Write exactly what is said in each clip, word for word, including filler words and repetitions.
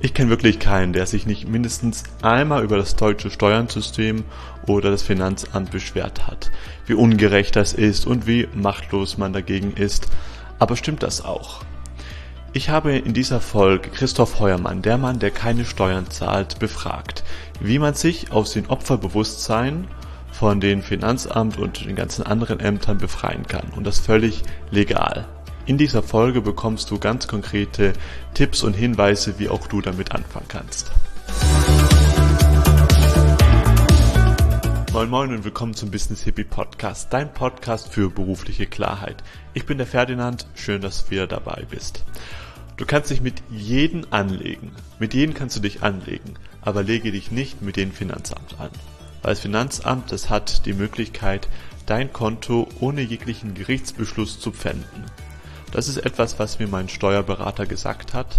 Ich kenne wirklich keinen, der sich nicht mindestens einmal über das deutsche Steuersystem oder das Finanzamt beschwert hat, wie ungerecht das ist und wie machtlos man dagegen ist. Aber stimmt das auch? Ich habe in dieser Folge Christoph Heuermann, der Mann, der keine Steuern zahlt, befragt, wie man sich aus dem Opferbewusstsein von den Finanzamt und den ganzen anderen Ämtern befreien kann und das völlig legal. In dieser Folge bekommst du ganz konkrete Tipps und Hinweise, wie auch du damit anfangen kannst. Moin Moin und willkommen zum Business Hippie Podcast, dein Podcast für berufliche Klarheit. Ich bin der Ferdinand, schön, dass du wieder dabei bist. Du kannst dich mit jedem anlegen, mit jedem kannst du dich anlegen, aber lege dich nicht mit dem Finanzamt an. Weil das Finanzamt, das hat die Möglichkeit, dein Konto ohne jeglichen Gerichtsbeschluss zu pfänden. Das ist etwas, was mir mein Steuerberater gesagt hat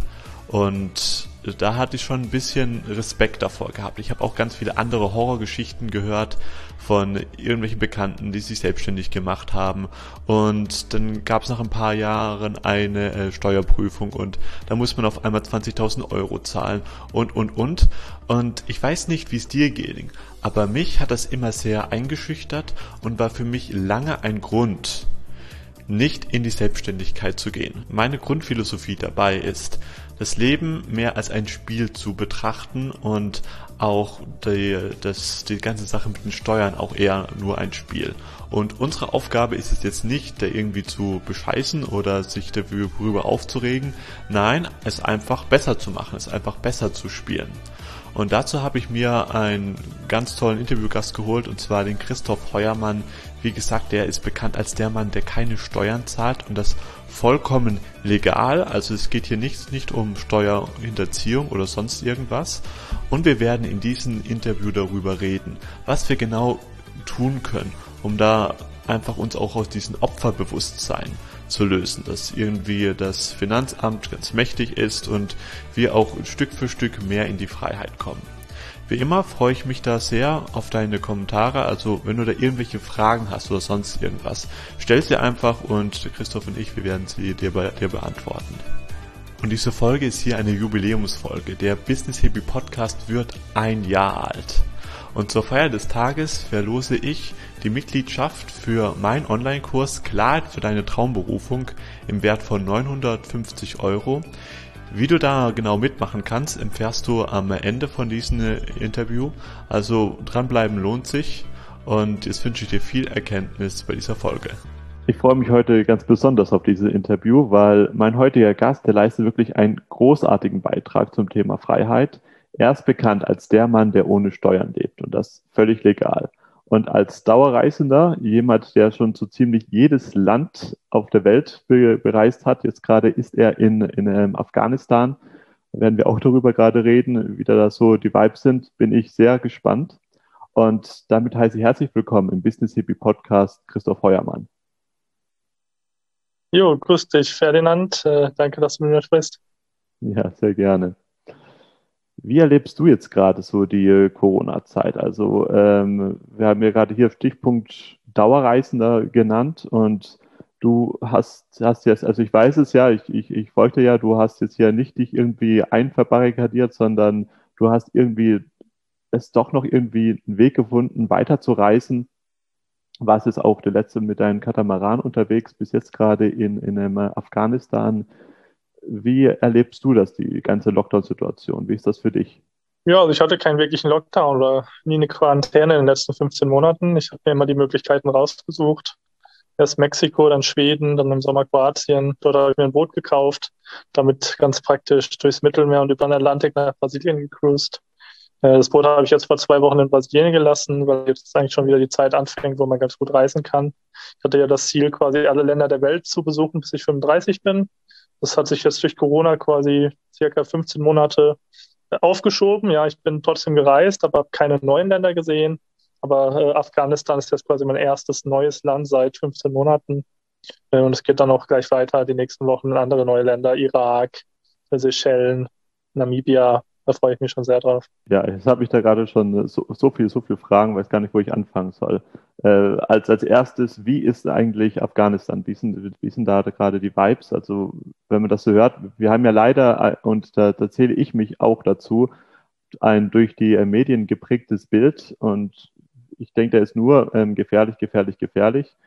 und da hatte ich schon ein bisschen Respekt davor gehabt. Ich habe auch ganz viele andere Horrorgeschichten gehört von irgendwelchen Bekannten, die sich selbstständig gemacht haben und dann gab es nach ein paar Jahren eine äh, Steuerprüfung und da muss man auf einmal zwanzigtausend Euro zahlen und, und, und. Und ich weiß nicht, wie es dir ging, aber mich hat das immer sehr eingeschüchtert und war für mich lange ein Grund, nicht in die Selbstständigkeit zu gehen. Meine Grundphilosophie dabei ist, das Leben mehr als ein Spiel zu betrachten und auch die, das, die ganze Sache mit den Steuern auch eher nur ein Spiel. Und unsere Aufgabe ist es jetzt nicht, da irgendwie zu bescheißen oder sich darüber aufzuregen. Nein, es einfach besser zu machen, es einfach besser zu spielen. Und dazu habe ich mir einen ganz tollen Interviewgast geholt, und zwar den Christoph Heuermann. Wie gesagt, der ist bekannt als der Mann, der keine Steuern zahlt und das vollkommen legal. Also es geht hier nicht, nicht um Steuerhinterziehung oder sonst irgendwas. Und wir werden in diesem Interview darüber reden, was wir genau tun können, um da einfach uns auch aus diesem Opferbewusstsein zu lösen, dass irgendwie das Finanzamt ganz mächtig ist und wir auch Stück für Stück mehr in die Freiheit kommen. Wie immer freue ich mich da sehr auf deine Kommentare, also wenn du da irgendwelche Fragen hast oder sonst irgendwas, stell sie einfach und Christoph und ich, wir werden sie dir, be- dir beantworten. Und diese Folge ist hier eine Jubiläumsfolge. Der Business Hippie Podcast wird ein Jahr alt. Und zur Feier des Tages verlose ich die Mitgliedschaft für meinen Online-Kurs Klarheit für deine Traumberufung im Wert von neunhundertfünfzig Euro. Wie du da genau mitmachen kannst, erfährst du am Ende von diesem Interview. Also dranbleiben lohnt sich und jetzt wünsche ich dir viel Erkenntnis bei dieser Folge. Ich freue mich heute ganz besonders auf dieses Interview, weil mein heutiger Gast, der leistet wirklich einen großartigen Beitrag zum Thema Freiheit. Er ist bekannt als der Mann, der ohne Steuern lebt und das völlig legal. Und als Dauerreisender, jemand, der schon so ziemlich jedes Land auf der Welt be- bereist hat, jetzt gerade ist er in, in ähm, Afghanistan, da werden wir auch darüber gerade reden, wie da so die Vibes sind, bin ich sehr gespannt. Und damit heiße ich herzlich willkommen im Business Hippie Podcast Christoph Heuermann. Jo, grüß dich, Ferdinand. Äh, danke, dass du mit mir sprichst. Ja, sehr gerne. Wie erlebst du jetzt gerade so die äh, Corona-Zeit? Also ähm, wir haben ja gerade hier Stichpunkt Dauerreisender genannt und du hast, hast jetzt, also ich weiß es ja, ich, ich, ich folgte ja, du hast jetzt ja nicht dich irgendwie einverbarrikadiert, sondern du hast irgendwie es doch noch irgendwie einen Weg gefunden, weiterzureisen. Warst jetzt auch der letzte mit deinem Katamaran unterwegs, bis jetzt gerade in, in ähm, Afghanistan. Wie erlebst du das, die ganze Lockdown-Situation? Wie ist das für dich? Ja, also ich hatte keinen wirklichen Lockdown oder nie eine Quarantäne in den letzten fünfzehn Monaten. Ich habe mir immer die Möglichkeiten rausgesucht. Erst Mexiko, dann Schweden, dann im Sommer Kroatien. Dort habe ich mir ein Boot gekauft, damit ganz praktisch durchs Mittelmeer und über den Atlantik nach Brasilien gecruised. Äh, Das Boot habe ich jetzt vor zwei Wochen in Brasilien gelassen, weil jetzt eigentlich schon wieder die Zeit anfängt, wo man ganz gut reisen kann. Ich hatte ja das Ziel, quasi alle Länder der Welt zu besuchen, bis ich fünfunddreißig bin. Das hat sich jetzt durch Corona quasi circa fünfzehn Monate aufgeschoben. Ja, ich bin trotzdem gereist, aber habe keine neuen Länder gesehen. Aber äh, Afghanistan ist jetzt quasi mein erstes neues Land seit fünfzehn Monaten. Äh, und es geht dann auch gleich weiter die nächsten Wochen in andere neue Länder. Irak, Seychellen, Namibia. Da freue ich mich schon sehr drauf. Ja, jetzt habe ich da gerade schon so, so viel, so viele Fragen, weiß gar nicht, wo ich anfangen soll. Äh, als, als erstes, wie ist eigentlich Afghanistan? Wie sind, wie sind da gerade die Vibes? Also, wenn man das so hört, wir haben ja leider, und da, da zähle ich mich auch dazu, ein durch die äh, Medien geprägtes Bild. Und ich denke, der ist nur ähm, gefährlich, gefährlich, gefährlich.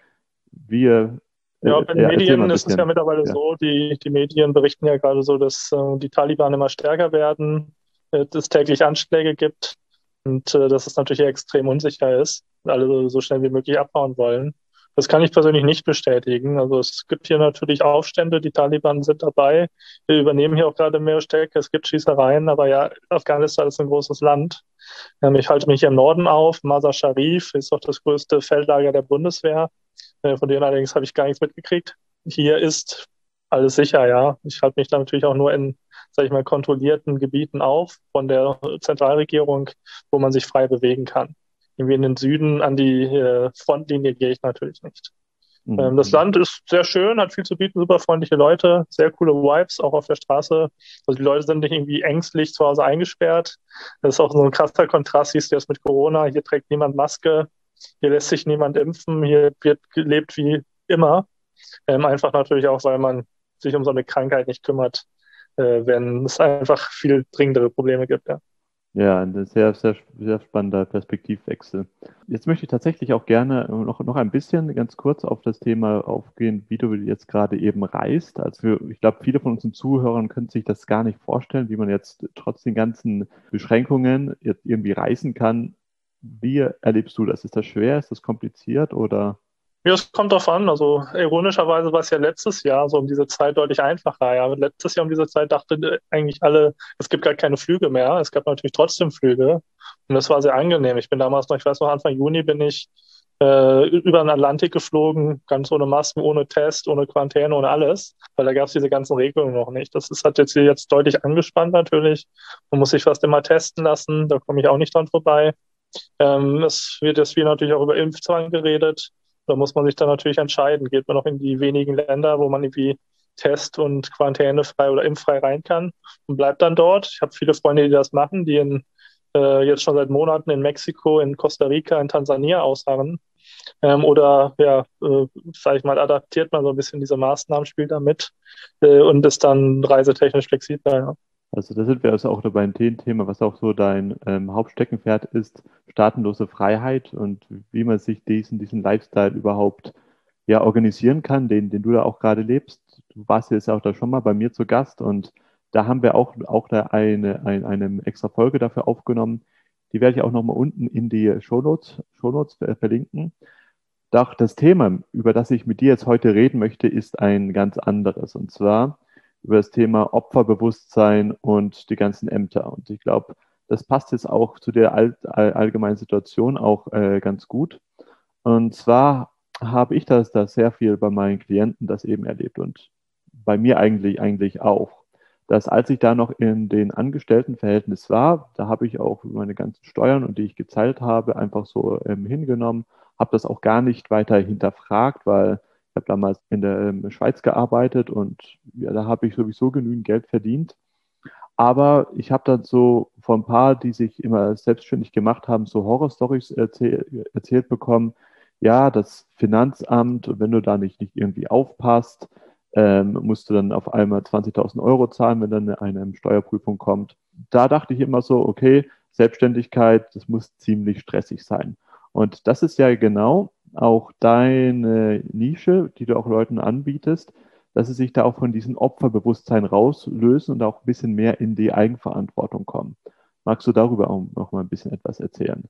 Wir, äh, Ja, bei den ja, erzähl mal ein Medien ist es ja bisschen. mittlerweile Ja. so, die, die Medien berichten ja gerade so, dass äh, die Taliban immer stärker werden, äh, dass es täglich Anschläge gibt und äh, dass es natürlich extrem unsicher ist und alle so schnell wie möglich abhauen wollen. Das kann ich persönlich nicht bestätigen. Also es gibt hier natürlich Aufstände, die Taliban sind dabei. Wir übernehmen hier auch gerade mehr Städte, es gibt Schießereien, aber ja, Afghanistan ist ein großes Land. Ähm, ich halte mich hier im Norden auf. Mazar Sharif ist auch das größte Feldlager der Bundeswehr. Äh, Von denen allerdings habe ich gar nichts mitgekriegt. Hier ist alles sicher, ja. Ich halte mich da natürlich auch nur in, sage ich mal, kontrollierten Gebieten auf von der Zentralregierung, wo man sich frei bewegen kann. Irgendwie in den Süden an die äh, Frontlinie gehe ich natürlich nicht. Ähm, das Mhm. Land ist sehr schön, hat viel zu bieten, super freundliche Leute, sehr coole Vibes, auch auf der Straße. Also die Leute sind nicht irgendwie ängstlich zu Hause eingesperrt. Das ist auch so ein krasser Kontrast, siehst du jetzt mit Corona. Hier trägt niemand Maske, hier lässt sich niemand impfen, hier wird gelebt wie immer. Ähm, einfach natürlich auch, weil man sich um so eine Krankheit nicht kümmert, äh, wenn es einfach viel dringendere Probleme gibt. Ja. Ja, ein sehr, sehr, sehr spannender Perspektivwechsel. Jetzt möchte ich tatsächlich auch gerne noch, noch ein bisschen ganz kurz auf das Thema aufgehen, wie du jetzt gerade eben reist. Also für, ich glaube, viele von unseren Zuhörern können sich das gar nicht vorstellen, wie man jetzt trotz den ganzen Beschränkungen jetzt irgendwie reisen kann. Wie erlebst du das? Ist das schwer? Ist das kompliziert oder? Ja, es kommt drauf an. Also ironischerweise war es ja letztes Jahr so um diese Zeit deutlich einfacher. Ja, letztes Jahr um diese Zeit dachten eigentlich alle, es gibt gar keine Flüge mehr. Es gab natürlich trotzdem Flüge und das war sehr angenehm. Ich bin damals noch, ich weiß noch, Anfang Juni bin ich äh, über den Atlantik geflogen, ganz ohne Masken, ohne Test, ohne Quarantäne, ohne alles, weil da gab es diese ganzen Regelungen noch nicht. Das ist, hat jetzt hier jetzt deutlich angespannt natürlich. Man muss sich fast immer testen lassen, da komme ich auch nicht dran vorbei. Ähm, es wird jetzt viel natürlich auch über Impfzwang geredet. Da muss man sich dann natürlich entscheiden. Geht man noch in die wenigen Länder, wo man irgendwie test- und quarantänefrei oder impffrei rein kann und bleibt dann dort. Ich habe viele Freunde, die das machen, die in, äh, jetzt schon seit Monaten in Mexiko, in Costa Rica, in Tansania ausharren. Ähm, oder ja, äh, sage ich mal, adaptiert man so ein bisschen diese Maßnahmen, spielt damit äh, und ist dann reisetechnisch flexibler. Ja. Also da sind wir also auch dabei ein Thema, was auch so dein ähm, Hauptsteckenpferd ist, staatenlose Freiheit und wie man sich diesen, diesen Lifestyle überhaupt ja, organisieren kann, den, den du da auch gerade lebst. Du warst jetzt auch da schon mal bei mir zu Gast und da haben wir auch, auch da eine, eine, eine extra Folge dafür aufgenommen. Die werde ich auch nochmal unten in die Shownotes, Shownotes verlinken. Doch das Thema, über das ich mit dir jetzt heute reden möchte, ist ein ganz anderes. Und zwar über das Thema Opferbewusstsein und die ganzen Ämter. Und ich glaube, das passt jetzt auch zu der all, all, allgemeinen Situation auch äh, ganz gut. Und zwar habe ich das da sehr viel bei meinen Klienten das eben erlebt und bei mir eigentlich, eigentlich auch. Dass als ich da noch in den Angestelltenverhältnis war, da habe ich auch meine ganzen Steuern und die ich gezahlt habe, einfach so ähm, hingenommen, habe das auch gar nicht weiter hinterfragt, weil ich habe damals in der ähm, Schweiz gearbeitet und ja, da habe ich sowieso genügend Geld verdient. Aber ich habe dann so von ein paar, die sich immer selbstständig gemacht haben, so Horrorstories erzähl erzählt bekommen. Ja, das Finanzamt, wenn du da nicht, nicht irgendwie aufpasst, ähm, musst du dann auf einmal zwanzigtausend Euro zahlen, wenn dann eine, eine Steuerprüfung kommt. Da dachte ich immer so, okay, Selbstständigkeit, das muss ziemlich stressig sein. Und das ist ja genau auch deine Nische, die du auch Leuten anbietest, dass sie sich da auch von diesem Opferbewusstsein rauslösen und auch ein bisschen mehr in die Eigenverantwortung kommen. Magst du darüber auch noch mal ein bisschen etwas erzählen?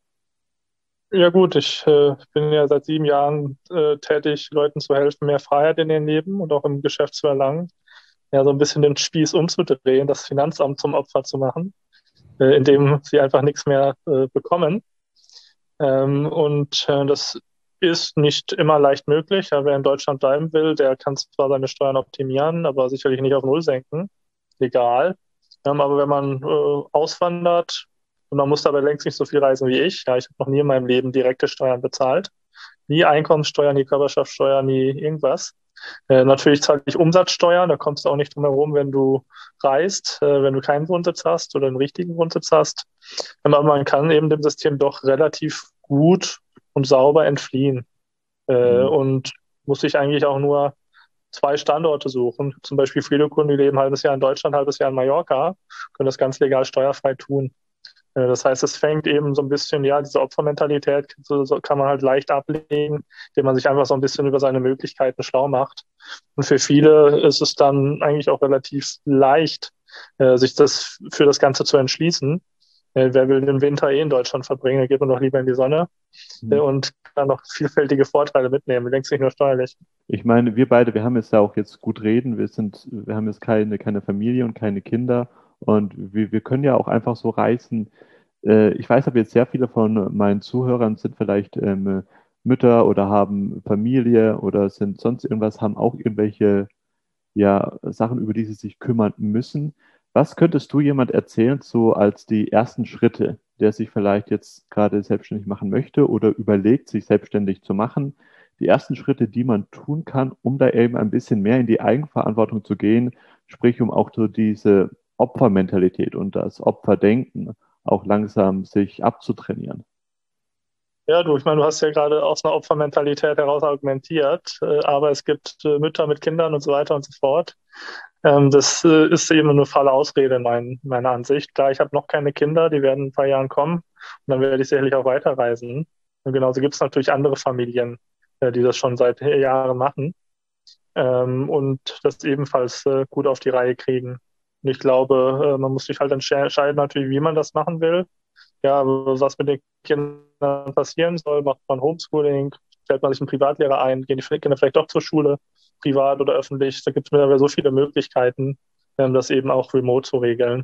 Ja gut, ich äh, bin ja seit sieben Jahren äh, tätig, Leuten zu helfen, mehr Freiheit in ihrem Leben und auch im Geschäft zu erlangen. Ja, so ein bisschen den Spieß umzudrehen, das Finanzamt zum Opfer zu machen, äh, indem sie einfach nichts mehr äh, bekommen. Ähm, und äh, das ist nicht immer leicht möglich. Ja, wer in Deutschland bleiben will, der kann zwar seine Steuern optimieren, aber sicherlich nicht auf Null senken, legal. Ähm, aber wenn man äh, auswandert und man muss dabei längst nicht so viel reisen wie ich, ja, ich habe noch nie in meinem Leben direkte Steuern bezahlt, nie Einkommensteuer, nie Körperschaftsteuer, nie irgendwas. Äh, natürlich zahle ich Umsatzsteuer, da kommst du auch nicht drum herum, wenn du reist, äh, wenn du keinen Wohnsitz hast oder einen richtigen Wohnsitz hast. Aber man kann eben dem System doch relativ gut und sauber entfliehen äh, Mhm. und muss sich eigentlich auch nur zwei Standorte suchen. Zum Beispiel viele Kunden, die leben ein halbes Jahr in Deutschland, ein halbes Jahr in Mallorca, können das ganz legal steuerfrei tun. Äh, Das heißt, es fängt eben so ein bisschen, ja, diese Opfermentalität so, so kann man halt leicht ablegen, indem man sich einfach so ein bisschen über seine Möglichkeiten schlau macht. Und für viele ist es dann eigentlich auch relativ leicht, äh, sich das für das Ganze zu entschließen. Äh, wer will den Winter eh in Deutschland verbringen, dann geht man doch lieber in die Sonne äh, Mhm. und kann noch vielfältige Vorteile mitnehmen. Du denkst nicht nur steuerlich. Ich meine, wir beide, wir haben jetzt da auch jetzt gut reden. Wir sind, wir haben jetzt keine, keine Familie und keine Kinder. Und wir, wir können ja auch einfach so reisen. Äh, ich weiß aber jetzt sehr viele von meinen Zuhörern sind vielleicht ähm, Mütter oder haben Familie oder sind sonst irgendwas, haben auch irgendwelche ja, Sachen, über die sie sich kümmern müssen. Was könntest du jemand erzählen, so als die ersten Schritte, der sich vielleicht jetzt gerade selbstständig machen möchte oder überlegt, sich selbstständig zu machen? Die ersten Schritte, die man tun kann, um da eben ein bisschen mehr in die Eigenverantwortung zu gehen, sprich um auch so diese Opfermentalität und das Opferdenken auch langsam sich abzutrainieren. Ja, du, ich meine, du hast ja gerade aus einer Opfermentalität heraus argumentiert, äh, aber es gibt äh, Mütter mit Kindern und so weiter und so fort. Ähm, das äh, ist eben eine faule Ausrede, mein, meiner Ansicht. Klar, ich habe noch keine Kinder, die werden in ein paar Jahren kommen und dann werde ich sicherlich auch weiterreisen. Und genauso gibt es natürlich andere Familien, äh, die das schon seit Jahren machen ähm, und das ebenfalls äh, gut auf die Reihe kriegen. Und ich glaube, äh, man muss sich halt entscheiden, natürlich, wie man das machen will. Ja, aber was mit den Kindern passieren soll, macht man Homeschooling, stellt man sich einen Privatlehrer ein, gehen die Kinder vielleicht doch zur Schule, privat oder öffentlich. Da gibt es mittlerweile so viele Möglichkeiten, ähm, das eben auch remote zu regeln.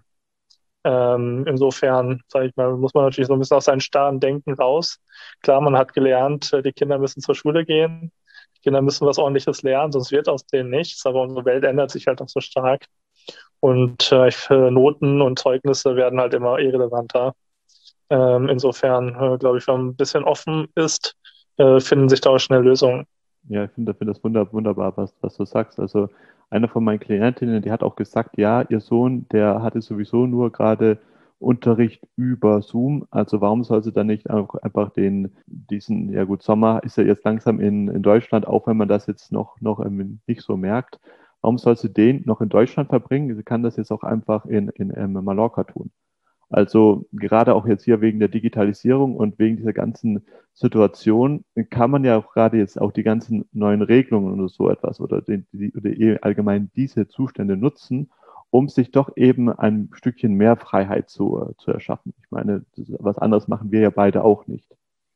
Ähm, insofern, sage ich mal, muss man natürlich so ein bisschen aus seinem starren Denken raus. Klar, man hat gelernt, äh, die Kinder müssen zur Schule gehen, die Kinder müssen was Ordentliches lernen, sonst wird aus denen nichts. Aber unsere Welt ändert sich halt auch so stark. Und äh, ich, äh, Noten und Zeugnisse werden halt immer irrelevanter. Ähm, insofern, äh, glaube ich, wenn man ein bisschen offen ist, äh, finden sich da auch schnell Lösungen. Ja, ich finde, finde das wunder, wunderbar, was, was du sagst. Also eine von meinen Klientinnen, die hat auch gesagt, ja, ihr Sohn, der hatte sowieso nur gerade Unterricht über Zoom. Also warum soll sie dann nicht einfach, einfach den, diesen, ja gut, Sommer ist ja jetzt langsam in, in Deutschland, auch wenn man das jetzt noch, noch ähm, nicht so merkt. Warum soll sie den noch in Deutschland verbringen? Sie kann das jetzt auch einfach in, in ähm, Mallorca tun. Also gerade auch jetzt hier wegen der Digitalisierung und wegen dieser ganzen Situation kann man ja auch gerade jetzt auch die ganzen neuen Regelungen oder so etwas oder, die, die, oder eh allgemein diese Zustände nutzen, um sich doch eben ein Stückchen mehr Freiheit zu, zu erschaffen. Ich meine, das, was anderes machen wir ja beide auch nicht.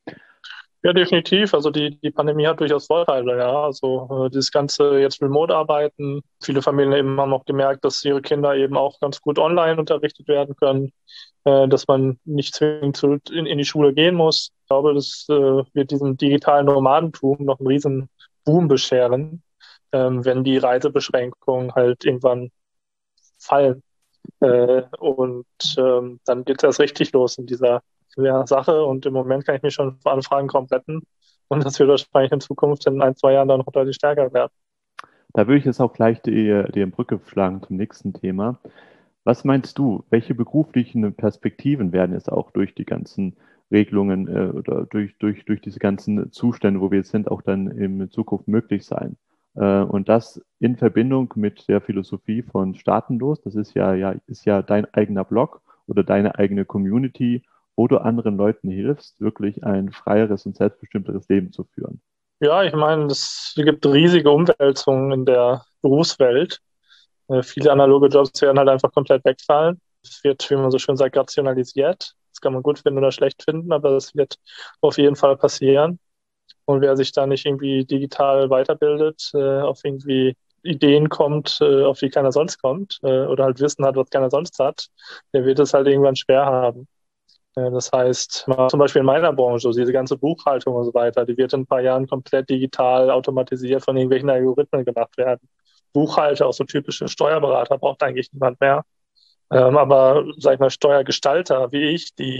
Ja, definitiv. Also die, die Pandemie hat durchaus Vorteile, ja. Also äh, dieses ganze jetzt Remote-Arbeiten. Viele Familien eben haben auch gemerkt, dass ihre Kinder eben auch ganz gut online unterrichtet werden können, äh, dass man nicht zwingend zu, in, in die Schule gehen muss. Ich glaube, das äh, wird diesem digitalen Nomadentum noch einen riesen Boom bescheren, ähm, wenn die Reisebeschränkungen halt irgendwann fallen. Äh, und ähm, dann geht das richtig los in dieser ja, Sache. Und im Moment kann ich mich schon vor Anfragen kaum retten. Und das wird wahrscheinlich in Zukunft in ein, zwei Jahren dann noch deutlich stärker werden. Da würde ich jetzt auch gleich die, die Brücke schlagen zum nächsten Thema. Was meinst du, welche beruflichen Perspektiven werden jetzt auch durch die ganzen Regelungen äh, oder durch, durch, durch diese ganzen Zustände, wo wir jetzt sind, auch dann in Zukunft möglich sein? Äh, und das in Verbindung mit der Philosophie von Staatenlos, das ist ja, ja, ist ja dein eigener Blog oder deine eigene Community, wo du anderen Leuten hilfst, wirklich ein freieres und selbstbestimmteres Leben zu führen. Ja, ich meine, es gibt riesige Umwälzungen in der Berufswelt. Äh, viele analoge Jobs werden halt einfach komplett wegfallen. Es wird, wie man so schön sagt, rationalisiert. Das kann man gut finden oder schlecht finden, aber das wird auf jeden Fall passieren. Und wer sich da nicht irgendwie digital weiterbildet, äh, auf irgendwie Ideen kommt, äh, auf die keiner sonst kommt, äh, oder halt Wissen hat, was keiner sonst hat, der wird es halt irgendwann schwer haben. Äh, das heißt, mal zum Beispiel in meiner Branche, so diese ganze Buchhaltung und so weiter, die wird in ein paar Jahren komplett digital automatisiert von irgendwelchen Algorithmen gemacht werden. Buchhalter, auch so typische Steuerberater, braucht eigentlich niemand mehr. Ähm, aber, sag ich mal, Steuergestalter wie ich, die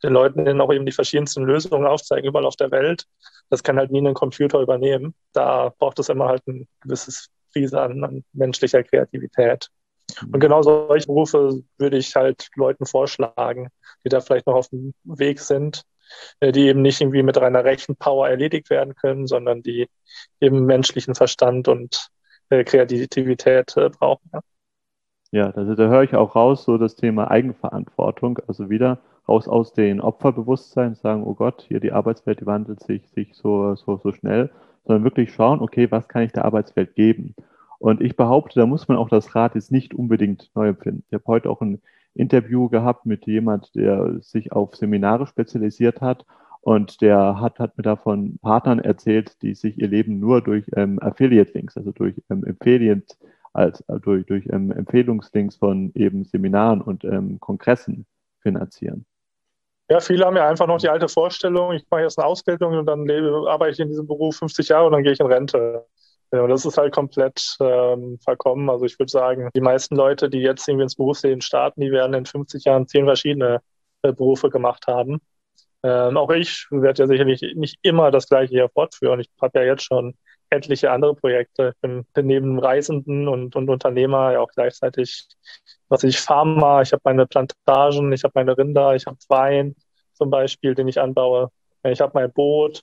den Leuten dann auch eben die verschiedensten Lösungen aufzeigen, überall auf der Welt. Das kann halt nie ein Computer übernehmen. Da braucht es immer halt ein gewisses Prise an, an menschlicher Kreativität. Und genau solche Berufe würde ich halt Leuten vorschlagen, die da vielleicht noch auf dem Weg sind, die eben nicht irgendwie mit reiner Rechenpower erledigt werden können, sondern die eben menschlichen Verstand und äh, Kreativität äh, brauchen. Ja, Ja, also da höre ich auch raus, so das Thema Eigenverantwortung, also wieder raus aus dem Opferbewusstsein, sagen, oh Gott, hier die Arbeitswelt, die wandelt sich, sich so, so, so schnell, sondern wirklich schauen, okay, was kann ich der Arbeitswelt geben? Und ich behaupte, da muss man auch das Rad jetzt nicht unbedingt neu empfinden. Ich habe heute auch ein Interview gehabt mit jemand, der sich auf Seminare spezialisiert hat und der hat, hat mir da von Partnern erzählt, die sich ihr Leben nur durch ähm, Affiliate-Links, also durch ähm, Affiliate, als äh, durch, durch ähm, Empfehlungslinks von eben Seminaren und ähm, Kongressen finanzieren. Ja, viele haben ja einfach noch die alte Vorstellung, ich mache jetzt eine Ausbildung und dann lebe, arbeite ich in diesem Beruf fünfzig Jahre und dann gehe ich in Rente. Ja, und das ist halt komplett ähm, verkommen. Also ich würde sagen, die meisten Leute, die jetzt irgendwie ins Berufsleben starten, die werden in fünfzig Jahren zehn verschiedene äh, Berufe gemacht haben. Ähm, auch ich werde ja sicherlich nicht immer das Gleiche hier fortführen. Ich habe ja jetzt schon etliche andere Projekte. Ich bin, bin neben Reisenden und, und Unternehmer ja auch gleichzeitig, was ich Pharma, ich habe meine Plantagen, ich habe meine Rinder, ich habe Wein zum Beispiel, den ich anbaue. Ich habe mein Boot.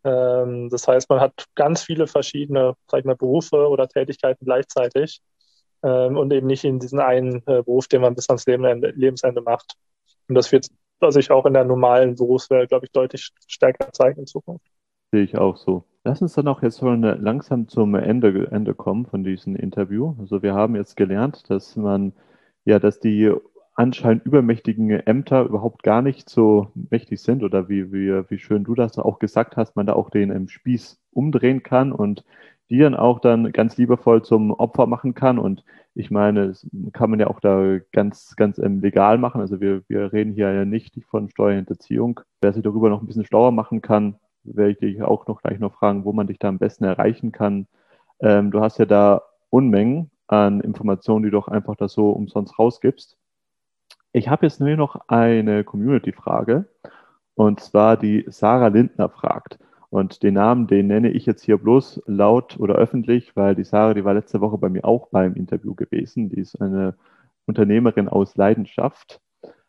Ähm, das heißt, man hat ganz viele verschiedene, sag ich mal, Berufe oder Tätigkeiten gleichzeitig ähm, und eben nicht in diesen einen äh, Beruf, den man bis ans Lebensende, Lebensende macht. Und das wird sich auch in der normalen Berufswelt, glaube ich, deutlich stärker zeigen in Zukunft. Sehe ich auch so. Lass uns dann auch jetzt schon langsam zum Ende, Ende kommen von diesem Interview. Also wir haben jetzt gelernt, dass man, ja, dass die anscheinend übermächtigen Ämter überhaupt gar nicht so mächtig sind oder wie, wie, wie schön du das auch gesagt hast, man da auch den ähm, Spieß umdrehen kann und die dann auch dann ganz liebevoll zum Opfer machen kann. Und ich meine, das kann man ja auch da ganz, ganz ähm, legal machen. Also wir, wir reden hier ja nicht von Steuerhinterziehung. Wer sich darüber noch ein bisschen schlauer machen kann, werde ich dich auch noch gleich noch fragen, wo man dich da am besten erreichen kann. Ähm, du hast ja da Unmengen an Informationen, die du doch einfach da so umsonst rausgibst. Ich habe jetzt nur noch eine Community-Frage und zwar die Sarah Lindner fragt. Und den Namen, den nenne ich jetzt hier bloß laut oder öffentlich, weil die Sarah, die war letzte Woche bei mir auch beim Interview gewesen. Die ist eine Unternehmerin aus Leidenschaft.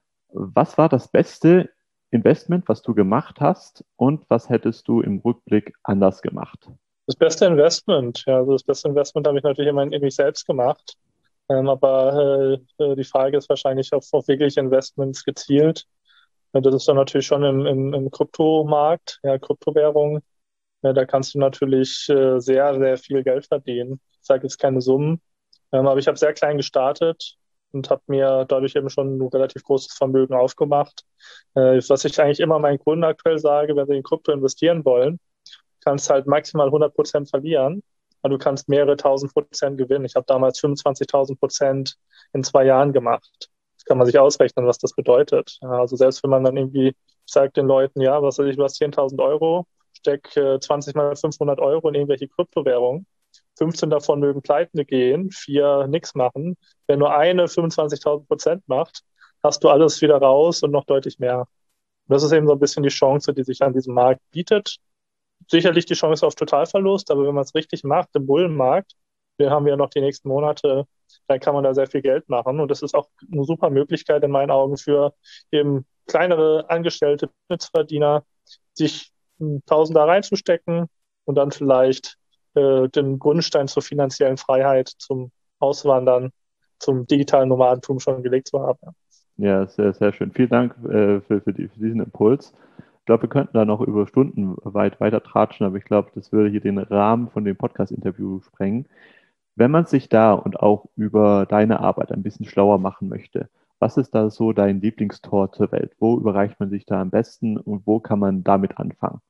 Was war das beste Investment, was du gemacht hast und was hättest du im Rückblick anders gemacht? Das beste Investment, ja, also das beste Investment habe ich natürlich immer in mich selbst gemacht. Ähm, aber äh, die Frage ist wahrscheinlich auf, auf wirkliche Investments gezielt. Das ist dann natürlich schon im, im, im Kryptomarkt, ja, Kryptowährung. Ja, da kannst du natürlich äh, sehr, sehr viel Geld verdienen. Ich sage jetzt keine Summen, ähm, aber ich habe sehr klein gestartet und habe mir dadurch eben schon ein relativ großes Vermögen aufgemacht. Äh, was ich eigentlich immer meinen Kunden aktuell sage, wenn sie in Krypto investieren wollen, kannst halt maximal hundert Prozent verlieren, aber du kannst mehrere tausend Prozent gewinnen. Ich habe damals fünfundzwanzigtausend Prozent in zwei Jahren gemacht. Das kann man sich ausrechnen, was das bedeutet. Ja, also selbst wenn man dann irgendwie sagt den Leuten, ja, was weiß ich, du hast zehntausend Euro, steck äh, zwanzig mal fünfhundert Euro in irgendwelche Kryptowährungen, fünfzehn davon mögen pleite gehen, vier nichts machen. Wenn nur eine fünfundzwanzigtausend Prozent macht, hast du alles wieder raus und noch deutlich mehr. Und das ist eben so ein bisschen die Chance, die sich an diesem Markt bietet. Sicherlich die Chance auf Totalverlust, aber wenn man es richtig macht im Bullenmarkt, wir haben ja noch die nächsten Monate, dann kann man da sehr viel Geld machen. Und das ist auch eine super Möglichkeit in meinen Augen für eben kleinere Angestellte, Nutzverdiener, sich tausend da reinzustecken und dann vielleicht äh, den Grundstein zur finanziellen Freiheit, zum Auswandern, zum digitalen Nomadentum schon gelegt zu haben. Ja, sehr, sehr schön. Vielen Dank äh, für, für, die, für diesen Impuls. Ich glaube, wir könnten da noch über Stunden weit weiter tratschen, aber ich glaube, das würde hier den Rahmen von dem Podcast-Interview sprengen. Wenn man sich da und auch über deine Arbeit ein bisschen schlauer machen möchte, was ist da so dein Lieblingstor zur Welt? Wo überreicht man sich da am besten und wo kann man damit anfangen?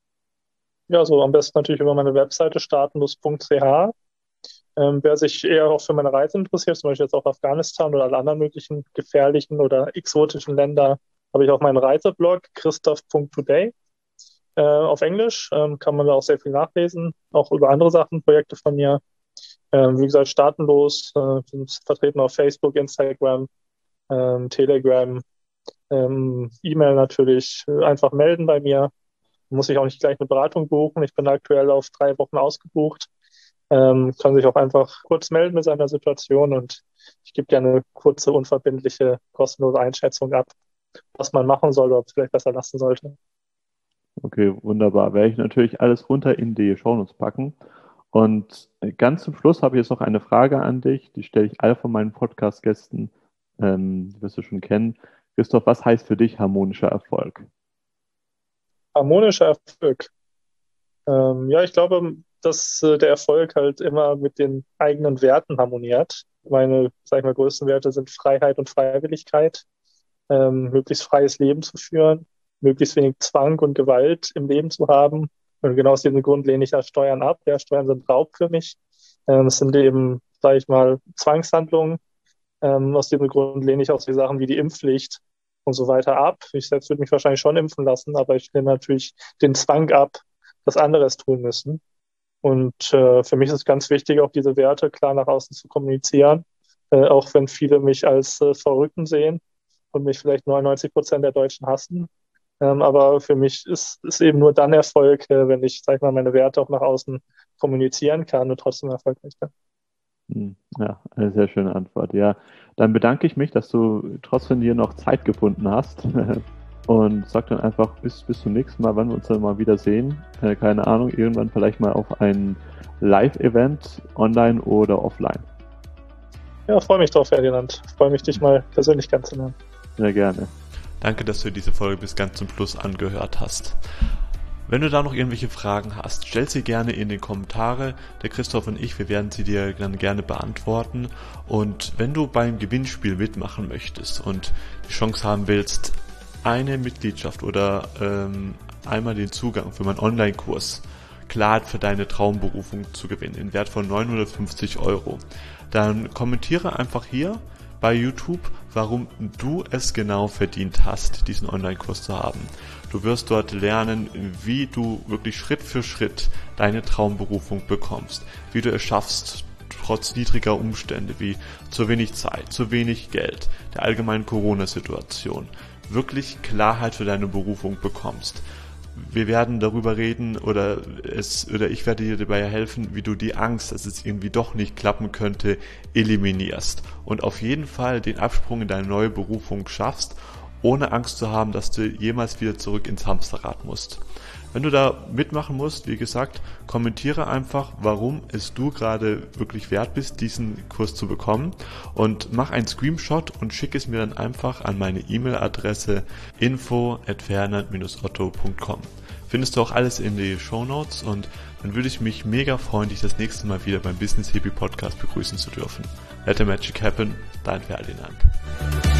Ja, so am besten natürlich über meine Webseite startenlos punkt c h. Ähm, wer sich eher auch für meine Reise interessiert, zum Beispiel jetzt auch Afghanistan oder alle anderen möglichen gefährlichen oder exotischen Länder, habe ich auch meinen Reiseblog christoph punkt today äh, auf Englisch. Ähm, kann man da auch sehr viel nachlesen, auch über andere Sachen, Projekte von mir. Ähm, wie gesagt, staatenlos, äh, sind vertreten auf Facebook, Instagram, ähm, Telegram Ähm, E-Mail natürlich äh, einfach melden bei mir. Muss ich auch nicht gleich eine Beratung buchen. Ich bin aktuell auf drei Wochen ausgebucht. Ähm, kann sich auch einfach kurz melden mit seiner Situation und ich gebe dir eine kurze, unverbindliche, kostenlose Einschätzung ab, was man machen soll oder ob es vielleicht besser lassen sollte. Okay, wunderbar. Werde ich natürlich alles runter in die Shownotes packen. Und ganz zum Schluss habe ich jetzt noch eine Frage an dich, die stelle ich all von meinen Podcast-Gästen, ähm, die wirst du schon kennen. Christoph, was heißt für dich harmonischer Erfolg? Harmonischer Erfolg. Ähm, ja, ich glaube, dass äh, der Erfolg halt immer mit den eigenen Werten harmoniert. Meine, sag ich mal, größten Werte sind Freiheit und Freiwilligkeit, ähm, möglichst freies Leben zu führen, möglichst wenig Zwang und Gewalt im Leben zu haben. Und genau aus diesem Grund lehne ich ja Steuern ab. Ja, Steuern sind Raub für mich. Ähm, es sind eben, sage ich mal, Zwangshandlungen. Ähm, aus diesem Grund lehne ich auch die Sachen wie die Impfpflicht und so weiter ab. Ich selbst würde mich wahrscheinlich schon impfen lassen, aber ich lehne natürlich den Zwang ab, dass andere es tun müssen. Und äh, für mich ist es ganz wichtig, auch diese Werte klar nach außen zu kommunizieren, äh, auch wenn viele mich als äh, Verrückten sehen und mich vielleicht neunundneunzig Prozent der Deutschen hassen. Ähm, aber für mich ist es eben nur dann Erfolg, äh, wenn ich, sag ich mal, meine Werte auch nach außen kommunizieren kann und trotzdem erfolgreich bin. Hm, Ja, eine sehr schöne Antwort. Ja, dann bedanke ich mich, dass du trotzdem hier noch Zeit gefunden hast und sag dann einfach bis, bis zum nächsten Mal, wann wir uns dann mal wieder sehen. Äh, keine Ahnung, irgendwann vielleicht mal auf ein Live-Event, online oder offline. Ja, freue mich drauf, Ferdinand. Freue mich, dich mal persönlich kennenzulernen. Sehr gerne. Danke, dass du diese Folge bis ganz zum Schluss angehört hast. Wenn du da noch irgendwelche Fragen hast, stell sie gerne in die Kommentare. Der Christoph und ich, wir werden sie dir dann gerne beantworten. Und wenn du beim Gewinnspiel mitmachen möchtest und die Chance haben willst, eine Mitgliedschaft oder ähm, einmal den Zugang für meinen Online-Kurs Klarheit für deine Traumberufung zu gewinnen, in Wert von neunhundertfünfzig Euro, dann kommentiere einfach hier bei YouTube, warum du es genau verdient hast, diesen Online-Kurs zu haben. Du wirst dort lernen, wie du wirklich Schritt für Schritt deine Traumberufung bekommst, wie du es schaffst, trotz niedriger Umstände wie zu wenig Zeit, zu wenig Geld, der allgemeinen Corona-Situation, wirklich Klarheit für deine Berufung bekommst. Wir werden darüber reden oder es oder ich werde dir dabei helfen, wie du die Angst, dass es irgendwie doch nicht klappen könnte, eliminierst und auf jeden Fall den Absprung in deine neue Berufung schaffst, ohne Angst zu haben, dass du jemals wieder zurück ins Hamsterrad musst. Wenn du da mitmachen musst, wie gesagt, kommentiere einfach, warum es du gerade wirklich wert bist, diesen Kurs zu bekommen und mach einen Screenshot und schick es mir dann einfach an meine E-Mail-Adresse info at ferdinand otto punkt com. Findest du auch alles in die Shownotes und dann würde ich mich mega freuen, dich das nächste Mal wieder beim Business Hippie Podcast begrüßen zu dürfen. Let the magic happen, dein Ferdinand.